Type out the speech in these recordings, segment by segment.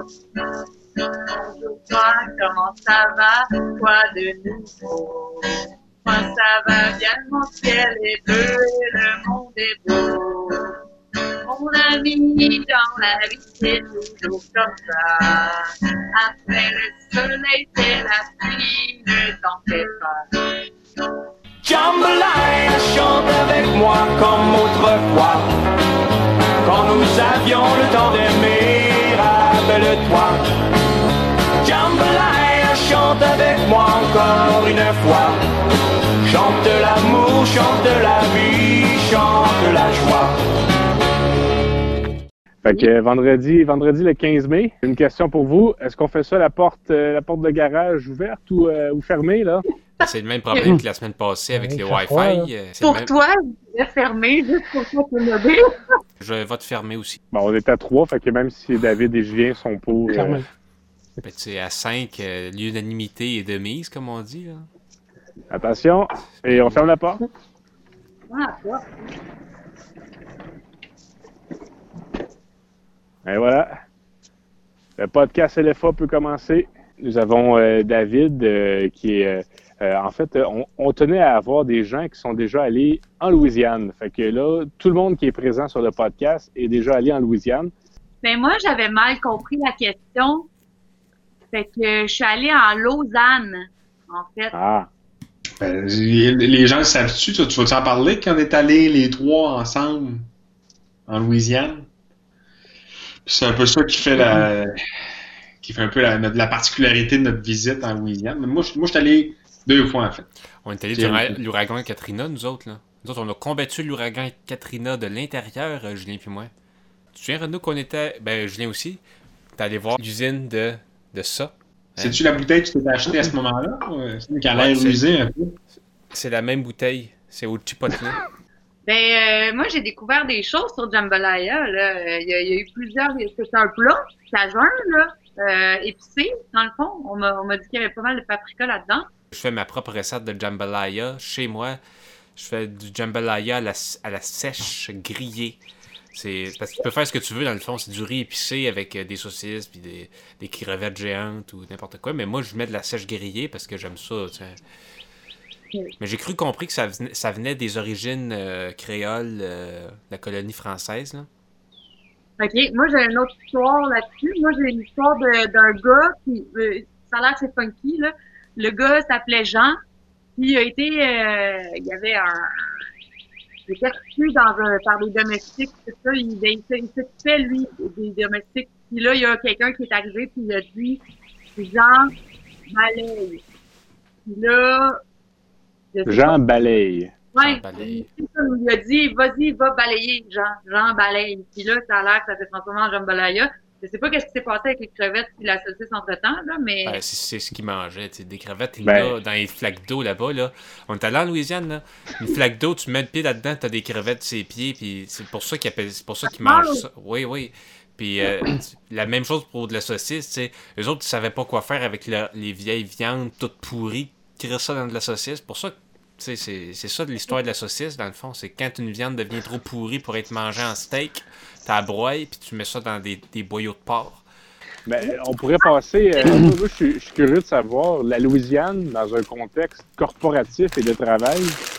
Bonjour toi, comment ça va? Quoi de nouveau? Moi ça va bien, mon ciel est bleu et le monde est beau. Mon ami, dans la vie c'est toujours comme ça. Après le soleil c'est la pluie, ne t'en fais pas. Jambalaya chante avec moi comme autrefois. Quand nous avions le temps d'aimer, rappelle-toi. Jambalaya chante avec moi encore une fois. Chante l'amour, chante la vie, chante la joie. Fait que vendredi le 15 mai, une question pour vous. Est-ce qu'on fait ça la porte de garage ouverte ou fermée, là? C'est le même problème que la semaine passée avec les Wi-Fi. Pour toi, je vais fermer juste pour toi te lever. Je vote fermer aussi. Bon, on est à 3, fait que même si David et Julien sont pour... Ben, tu sais, à 5, l'unanimité est de mise, comme on dit, là. Attention, et on ferme la porte. Ah, toi. Et voilà. Le podcast LFA peut commencer. Nous avons David qui est... en fait, on tenait à avoir des gens qui sont déjà allés en Louisiane. Fait que là, tout le monde qui est présent sur le podcast est déjà allé en Louisiane. Ben moi, j'avais mal compris la question. Fait que je suis allée en Lausanne, en fait. Ah. Les gens le savent-tu? Tu vas-tu en parler quand on est allés les trois ensemble en Louisiane? Puis c'est un peu ça qui fait un peu la particularité de notre visite en Louisiane. Mais moi, je suis allé 2 fois, en fait. On est allé durant l'ouragan Katrina, nous autres, là. Nous autres, on a combattu l'ouragan Katrina de l'intérieur, Julien puis moi. Tu te souviens, Renaud, qu'on était... Ben, Julien aussi. T'es allé voir l'usine de ça. C'est-tu la bouteille que tu t'es achetée à ce moment-là? C'est qui a l'air usée un peu. C'est la même bouteille. C'est au Chipotle. Ben, moi, j'ai découvert des choses sur Jambalaya, là. Il y a eu plusieurs... C'est un plat cajun, là, épicé, dans le fond. On m'a dit qu'il y avait pas mal de paprika là-dedans. Je fais ma propre recette de jambalaya chez moi. Je fais du jambalaya à la sèche grillée. C'est parce que tu peux faire ce que tu veux dans le fond. C'est du riz épicé avec des saucisses puis des crevettes géantes ou n'importe quoi. Mais moi, je mets de la sèche grillée parce que j'aime ça. Mais j'ai compris que ça venait des origines créoles de la colonie française, là. OK. Moi, j'ai une autre histoire là-dessus. Moi, j'ai une histoire d'un gars qui... ça a l'air que c'est funky, là. Le gars s'appelait Jean, puis il a été... il y avait il était reçu par des domestiques, c'est ça. Il s'occupait, lui, des domestiques. Puis là, il y a quelqu'un qui est arrivé, puis il a dit « Jean balaye ». Puis là... Jean balaye. Ouais, il a dit, vas-y, va balayer, Jean balaye. Puis là, ça a l'air que ça s'est transformé en jambalaya. Je sais pas qu'est-ce qui s'est passé avec les crevettes et la saucisse entre-temps, là, mais... Ben, c'est ce qu'ils mangeaient, tu sais, des crevettes, là, dans les flaques d'eau, là-bas, là. On est allé en Louisiane, là. Une flaque d'eau, tu mets le pied là-dedans, t'as des crevettes sur les pieds, puis c'est pour ça qu'ils mangent ça. Oui. Puis la même chose pour de la saucisse, tu sais. Eux autres, ils savaient pas quoi faire avec les vieilles viandes toutes pourries, tirer ça dans de la saucisse. Pour ça, c'est ça de l'histoire de la saucisse, dans le fond. C'est quand une viande devient trop pourrie pour être mangée en steak, t'as broie, puis tu mets ça dans des boyaux de porc. Ben, on pourrait passer... moi, je suis curieux de savoir, la Louisiane, dans un contexte corporatif et de travail,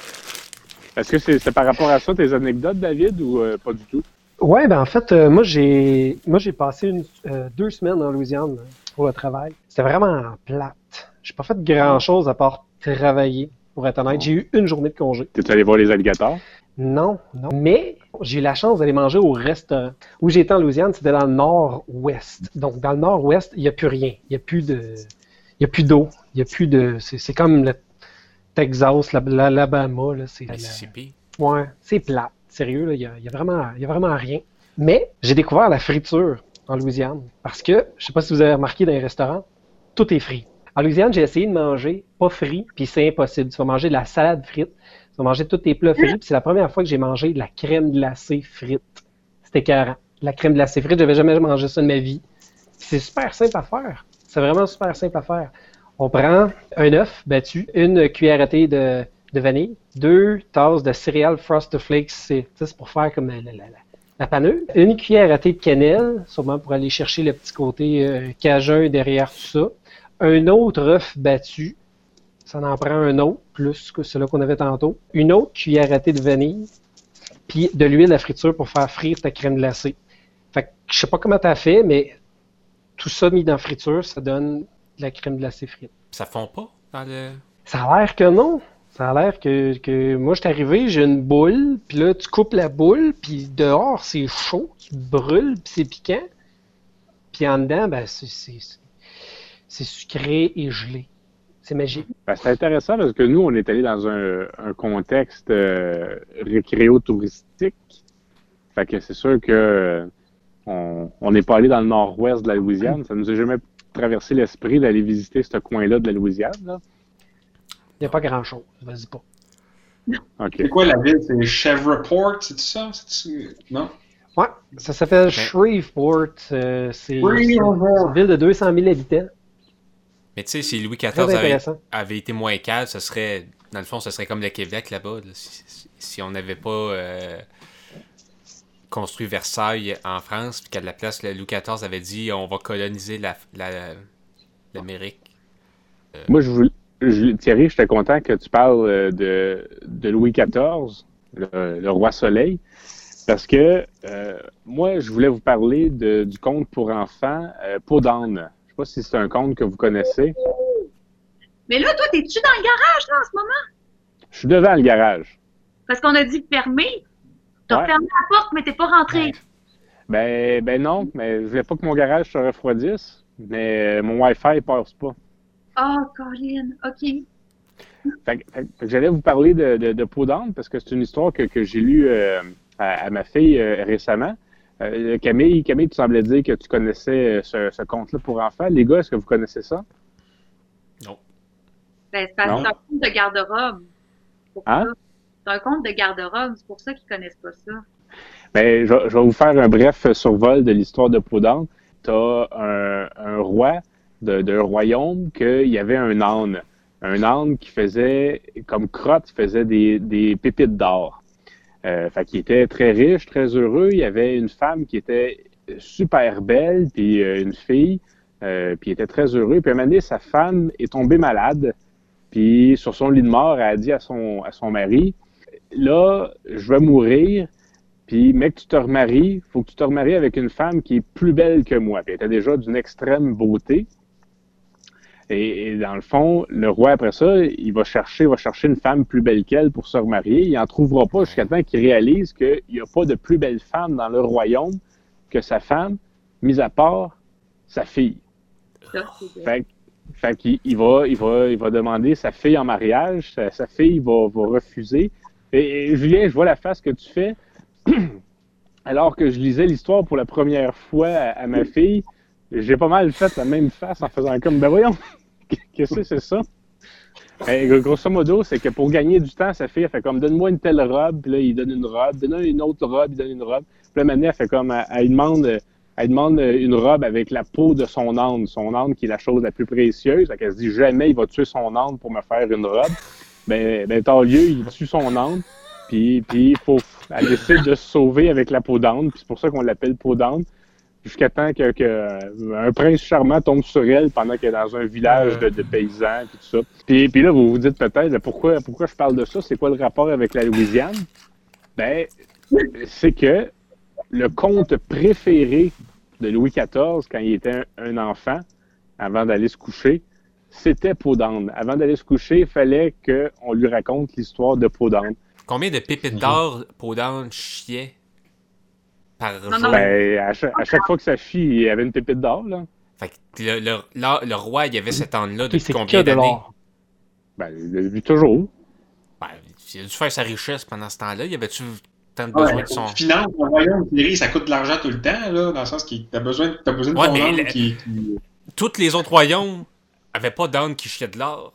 est-ce que c'est par rapport à ça tes anecdotes, David, ou pas du tout? Ouais, ben en fait, moi j'ai passé 2 semaines en Louisiane pour le travail. C'était vraiment plate. J'ai pas fait grand-chose à part travailler, pour être honnête. J'ai eu 1 journée de congé. T'es allé voir les alligators? Non. Mais j'ai eu la chance d'aller manger au restaurant. Où j'étais en Louisiane, c'était dans le nord-ouest. Donc, dans le nord-ouest, il n'y a plus rien. Il n'y a plus d'eau. Il n'y a plus de... C'est comme le Texas, l'Alabama. Mississippi. Ouais, c'est plate. Sérieux, là, il y a vraiment rien. Mais j'ai découvert la friture en Louisiane. Parce que, je sais pas si vous avez remarqué dans les restaurants, tout est frit. En Louisiane, j'ai essayé de manger pas frit, puis c'est impossible. Tu vas manger de la salade frite, tu vas manger tous tes plats frits, puis c'est la première fois que j'ai mangé de la crème glacée frite. C'était écœurant. La crème glacée frite, j'avais jamais mangé ça de ma vie. Puis c'est super simple à faire. C'est vraiment super simple à faire. On prend un œuf battu, 1 cuillère à thé de vanille, 2 tasses de céréales Frosted Flakes. C'est pour faire comme la panure, une cuillère à thé de cannelle, sûrement pour aller chercher le petit côté cajun derrière tout ça, un autre œuf battu, ça en prend un autre, plus que celui qu'on avait tantôt, une autre cuillère à thé de vanille, puis de l'huile à friture pour faire frire ta crème glacée. Fait que je sais pas comment t'as fait, mais tout ça mis dans la friture, ça donne de la crème glacée frite. Ça fond pas dans le... Ça a l'air que non. Ça a l'air que moi, je suis arrivé, j'ai une boule, puis là, tu coupes la boule, puis dehors, c'est chaud, tu brûles, puis c'est piquant. Puis en dedans, ben, c'est sucré et gelé. C'est magique. Ben, c'est intéressant parce que nous, on est allé dans un contexte récréo-touristique. Fait que c'est sûr que on n'est pas allé dans le nord-ouest de la Louisiane. Ça nous a jamais traversé l'esprit d'aller visiter ce coin-là de la Louisiane, là. Il n'y a pas grand-chose. Vas-y pas. OK. C'est quoi la ville? C'est Shreveport, c'est ça? Non? Ouais, ça s'appelle Shreveport. C'est une ville de 200 000 habitants. Mais tu sais, si Louis XIV avait été moins calme, ça serait, dans le fond, ça serait comme le Québec là-bas. Là, si on n'avait pas construit Versailles en France, puis qu'à la place, Louis XIV avait dit on va coloniser l'Amérique. Moi, Thierry, j'étais content que tu parles de Louis XIV, le roi Soleil, parce que moi, je voulais vous parler du conte pour enfants, Peau d'âne. Je sais pas si c'est un conte que vous connaissez. Mais là, toi, t'es-tu dans le garage, là, en ce moment? Je suis devant le garage. Parce qu'on a dit fermer. T'as fermé la porte, mais t'es pas rentré. Ben non, mais je voulais pas que mon garage se refroidisse, mais mon Wi-Fi passe pas. Oh, Colin, OK. Fait que j'allais vous parler de Peau d'âne parce que c'est une histoire que j'ai lue à ma fille récemment. Camille, tu semblais dire que tu connaissais ce conte-là pour enfants. Les gars, est-ce que vous connaissez ça? Non. Ben, c'est parce que c'est un conte de garde-robe. Hein? C'est un conte de garde-robe, c'est pour ça qu'ils connaissent pas ça. Ben, je vais vous faire un bref survol de l'histoire de Peau d'âne. T'as un roi d'un royaume qu'il y avait un âne. Un âne qui faisait, comme crotte, il faisait des pépites d'or. Fait qu'il était très riche, très heureux. Il y avait une femme qui était super belle, puis une fille, puis il était très heureux. Puis à un moment donné, sa femme est tombée malade, puis sur son lit de mort, elle a dit à son mari, « Là, je vais mourir, puis mec, tu te remaries, faut que tu te remaries avec une femme qui est plus belle que moi. » Puis elle était déjà d'une extrême beauté. Et dans le fond, le roi, après ça, il va chercher une femme plus belle qu'elle pour se remarier. Il n'en trouvera pas jusqu'à temps qu'il réalise qu'il n'y a pas de plus belle femme dans le royaume que sa femme, mis à part sa fille. Fait qu'il va demander sa fille en mariage. Sa fille va refuser. Et Julien, je vois la face que tu fais. Alors que je lisais l'histoire pour la première fois à ma fille, j'ai pas mal fait la même face en faisant comme, ben voyons, qu'est-ce que c'est ça? Et grosso modo, c'est que pour gagner du temps, sa fille, elle fait comme, donne-moi une telle robe, puis là, il donne une robe, donne une autre robe, il donne une robe. Puis là, maintenant, elle fait comme, elle demande une robe avec la peau de son âne qui est la chose la plus précieuse. Fait qu'elle se dit, jamais il va tuer son âne pour me faire une robe. Ben tant lieu, il tue son âne. Puis elle décide de se sauver avec la peau d'âne, puis c'est pour ça qu'on l'appelle Peau d'âne. Jusqu'à temps qu'un prince charmant tombe sur elle pendant qu'elle est dans un village de paysans et tout ça. Puis là, vous vous dites peut-être, pourquoi je parle de ça? C'est quoi le rapport avec la Louisiane? Ben, c'est que le conte préféré de Louis XIV, quand il était un enfant, avant d'aller se coucher, c'était Peau d'âne. Avant d'aller se coucher, il fallait qu'on lui raconte l'histoire de Peau d'âne. Combien de pépites d'or Peau d'âne chiait par jour? Ben, à chaque fois que ça chie, il y avait une pépite d'or, là. Fait que le roi, il y avait cet âne-là depuis c'est combien d'années? Ben, depuis toujours. Ben, il a dû faire sa richesse pendant ce temps-là. Il avait-tu tant de besoin de son... Finance, le royaume, ça coûte de l'argent tout le temps, là, dans le sens que t'as besoin de ton âne qui... Tous les autres royaumes n'avaient pas d'âne qui chiait de l'or.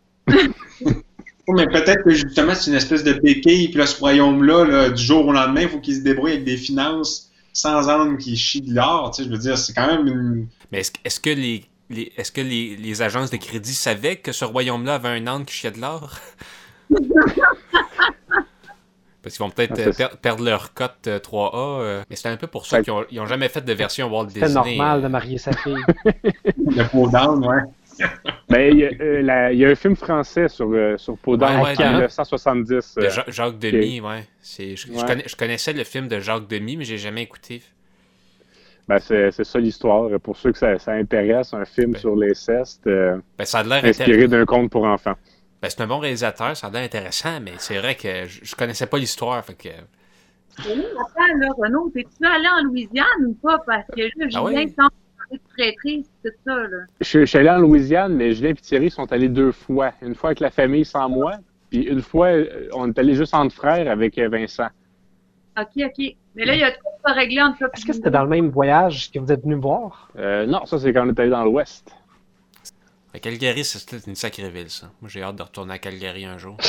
Mais peut-être que justement, c'est une espèce de béquille, puis là, ce royaume-là, là, du jour au lendemain, il faut qu'il se débrouille avec des finances sans âne qui chie de l'or. Tu sais, je veux dire, c'est quand même une... Mais est-ce que les agences de crédit savaient que ce royaume-là avait un âne qui chiait de l'or? Parce qu'ils vont peut-être perdre leur cote 3A. Mais c'était un peu pour ça qu'ils n'ont jamais fait de version Walt Disney. C'est normal de marier sa fille. Le Peau Down, ouais. Ben, il y a un film français sur Peau Down en 1970. De Jacques Demy, ouais. Je connaissais le film de Jacques Demy, mais j'ai jamais écouté. Ben, c'est ça l'histoire. Pour ceux que ça intéresse, un film sur l'inceste ça a l'air inspiré d'un conte pour enfants. Ben, c'est un bon réalisateur, ça a l'air intéressant, mais c'est vrai que je connaissais pas l'histoire. Fait que... Attends, là, Renaud, t'es-tu allé en Louisiane ou pas? Parce que là, Julien semble très triste, tout ça, là. Je suis allé en Louisiane, mais Julien et Thierry sont allés 2 fois. Une fois avec la famille sans moi, puis une fois, on est allé juste entre frères avec Vincent. OK. Mais là, il y a tout à régler entre toi. Est-ce que c'était dans le même voyage que vous êtes venu voir? Non, ça, c'est quand on est allé dans l'Ouest. Calgary, c'est une sacrée ville, ça. Moi, j'ai hâte de retourner à Calgary un jour.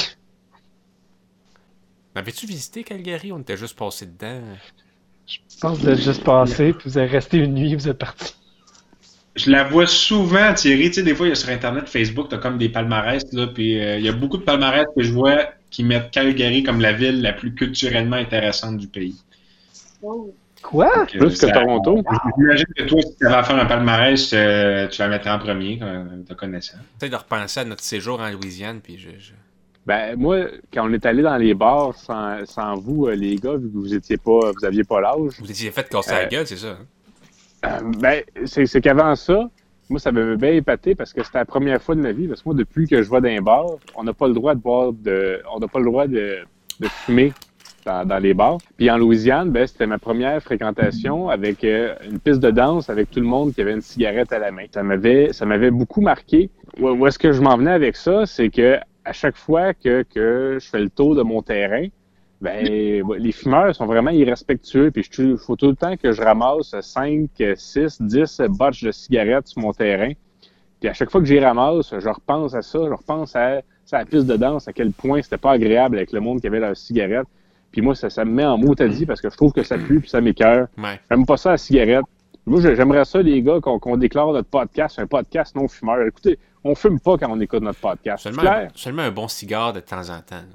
Avais-tu visité Calgary? On était juste passé dedans. Je pense que vous êtes juste passé, puis vous êtes resté une nuit, vous êtes parti. Je la vois souvent, Thierry. Tu sais, des fois, il y a sur Internet, Facebook, t'as comme des palmarès, là, puis il y a beaucoup de palmarès que je vois qui mettent Calgary comme la ville la plus culturellement intéressante du pays. Oh. Quoi? Plus que Toronto? J'imagine que toi, si tu avais à faire un palmarès, tu la mettrais en premier, te connaissant. Peut-être de repenser à notre séjour en Louisiane, puis Ben, moi, quand on est allé dans les bars sans vous, les gars, vu que vous aviez pas l'âge. Vous étiez fait casser la gueule, c'est ça? Ben, c'est qu'avant ça, moi, ça m'avait bien épaté parce que c'était la première fois de ma vie. Parce que moi, depuis que je vais dans un bar, on n'a pas le droit de fumer dans les bars. Puis en Louisiane, ben, c'était ma première fréquentation avec une piste de danse avec tout le monde qui avait une cigarette à la main. Ça m'avait beaucoup marqué. Où est-ce que je m'en venais avec ça? C'est que à chaque fois que je fais le tour de mon terrain, ben, les fumeurs sont vraiment irrespectueux. Puis il faut tout le temps que je ramasse 5, 6, 10 batchs de cigarettes sur mon terrain. Puis à chaque fois que j'y ramasse, je repense à ça. Je repense à la piste de danse, à quel point c'était pas agréable avec le monde qui avait leurs cigarettes. Puis moi, ça me met en mot-à-dit parce que je trouve que ça pue puis ça m'écoeure. Ouais. J'aime pas ça la cigarette. Moi, j'aimerais ça, les gars, qu'on déclare notre podcast un podcast non-fumeur. Écoutez, on fume pas quand on écoute notre podcast. Seulement un bon cigare de temps en temps.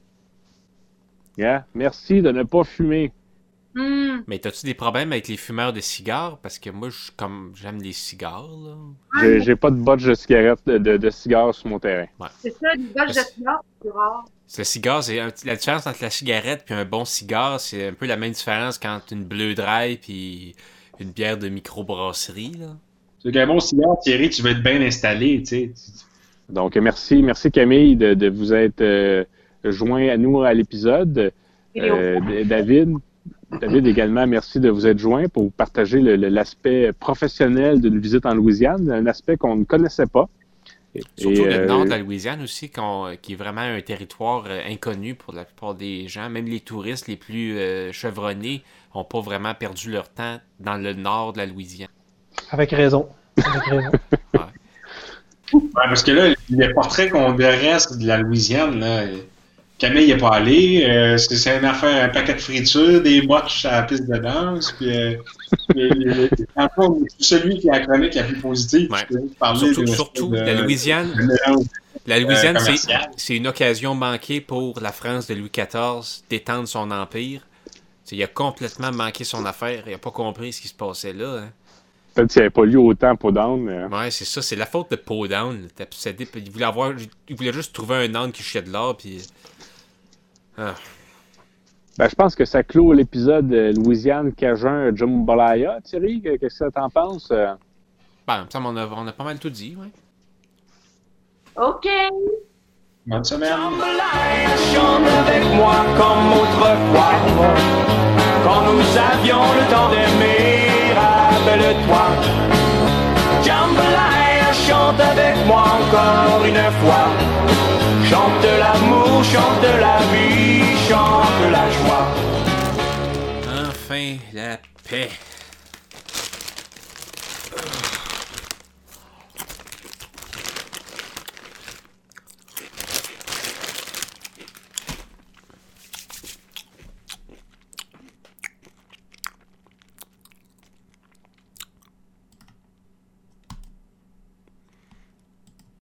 Yeah. Merci de ne pas fumer. Mais t'as-tu des problèmes avec les fumeurs de cigares? Parce que moi, j'aime les cigares, là. J'ai pas de botch de cigarettes, de cigares sur mon terrain. Ouais. C'est ça, des botches de cigares, c'est rare. Le cigare, la différence entre la cigarette et un bon cigare, c'est un peu la même différence qu'entre une Bleu Dry et une bière de microbrasserie, là. C'est qu'un bon cigare, Thierry, tu vas être bien installé, tu sais. Donc, merci Camille de vous être joint à nous à l'épisode. David également, merci de vous être joint pour partager l'aspect professionnel d'une visite en Louisiane, un aspect qu'on ne connaissait pas. Surtout le nord de la Louisiane aussi, qui est vraiment un territoire inconnu pour la plupart des gens. Même les touristes les plus chevronnés n'ont pas vraiment perdu leur temps dans le nord de la Louisiane. Avec raison. Ouais, parce que là, les portraits qu'on dresse de la Louisiane, là, Camille n'est pas allé. C'est une affaire, un paquet de fritures, des botches à la piste de danse. Puis, celui qui a la chronique la plus positive. Ouais. Surtout la Louisiane. La Louisiane, c'est une occasion manquée pour la France de Louis XIV d'étendre son empire. Il a complètement manqué son affaire. Il n'a pas compris ce qui se passait là. Hein. Peut-être qu'il n'avait pas lu autant Peau Down. Mais... Ouais, c'est ça. C'est la faute de Peau Down. Il voulait juste trouver un âne qui chiait de l'or. Puis... Ah. Ben, je pense que ça clôt l'épisode Louisiane, Cajun, Jambalaya. Thierry, qu'est-ce que t'en penses? Ben, on a pas mal tout dit, ouais. OK. Bonne semaine. Jambalaya, chante avec moi comme autrefois. Quand nous avions le temps d'aimer, rappelle-toi. Jambalaya, chante avec moi encore une fois. Chante l'amour, chante la vie, chante la joie. Enfin, la paix.